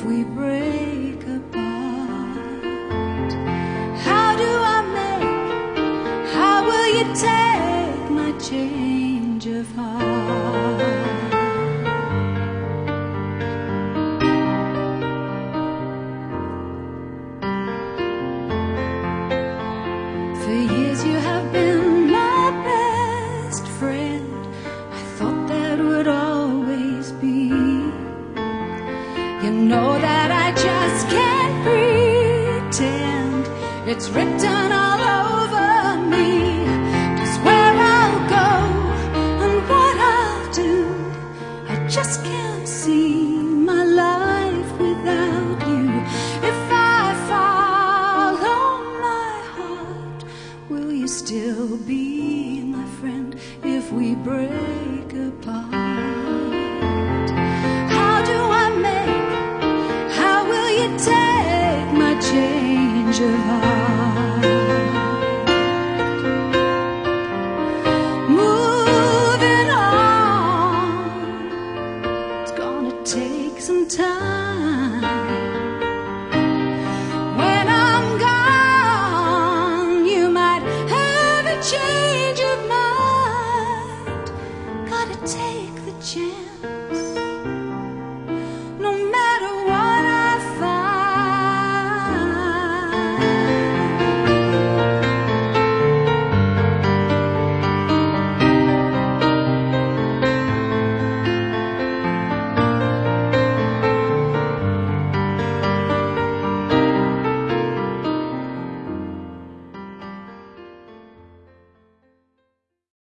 we break apart? How do I make, how will you take my change of heart? For years you have been my best friend. I thought that would always be. You know that I just can't pretend. It's written all over me, just where I'll go and what I'll do. I just can't see my life without you. If I follow my heart, will you still be my friend if we break apart? How do I make, how will you take my change of heart? Moving on, it's gonna take some time.